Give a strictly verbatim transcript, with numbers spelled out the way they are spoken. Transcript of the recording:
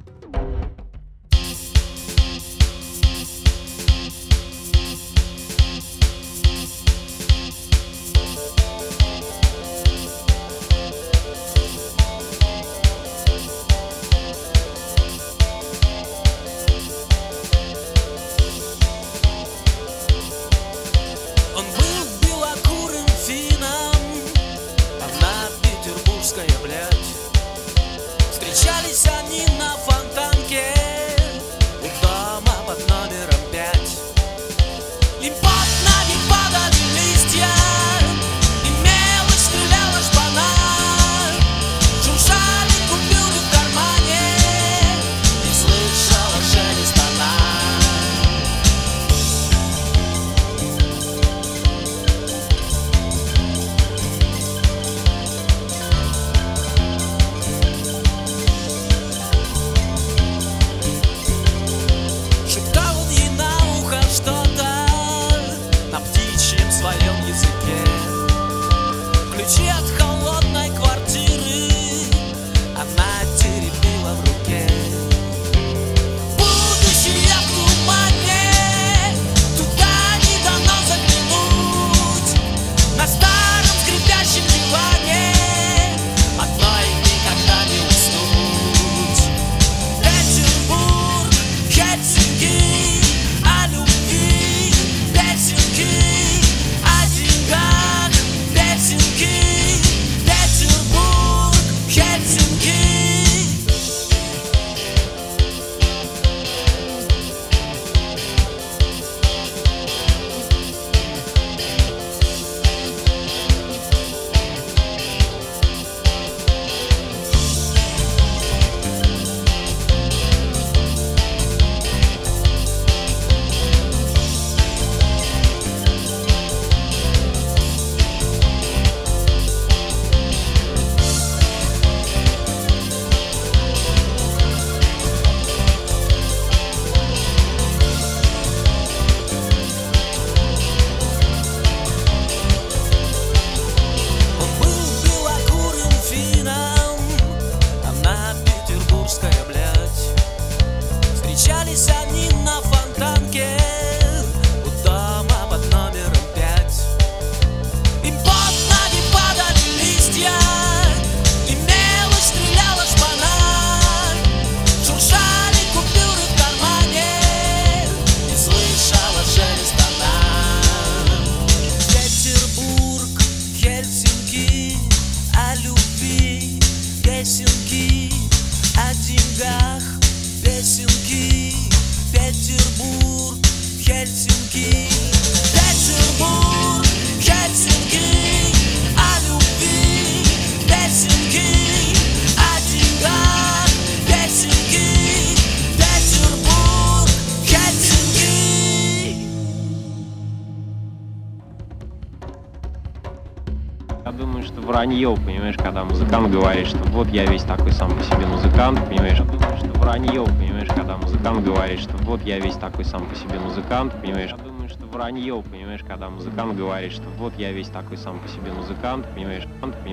Он был белокурым финном, одна петербургская, блядь. Встречались они на Фонтанке у дома под номером пять. Им под ноги падали листья, и мелочь стреляла шпана. Шуршали купюры в кармане, и слышала шелест она. Шептал он ей на ухо что-то на птичьем своем языке. Ключи от холодной квартиры она теребила в руке. Будущее в тумане, туда не дано заглянуть. На старом скрипящем диване одной никогда не уснуть. Петербург, Хельсинки, о любви, песенки, о деньгах, песенки. Петербург, Хельсинки. Он был белокурым финном, она петербургская, блядь. Встречались они на Фонтанке у дома под номером пять. Им под ноги падали листья, и мелочь стреляла шпана. Шуршали купюры в кармане, и слышала шелест она. Петербург, Хельсинки, о любви, песенки, о деньгах, песенки. Петербург, Хельсинки. Петербург, Хельсинки, о любви, песенки, о деньгах, песенки. Петербург, Хельсинки. Я думаю, что вранье, понимаешь, когда музыкант говорит, что вот я весь такой сам по себе музыкант, понимаешь. Я думаю, что вранье, понимаешь, когда музыкант говорит, что вот я весь такой сам по себе музыкант, понимаешь. Я думаю, что вранье, понимаешь, когда музыкант говорит, что вот я весь такой сам по себе музыкант, понимаешь. Понимаешь?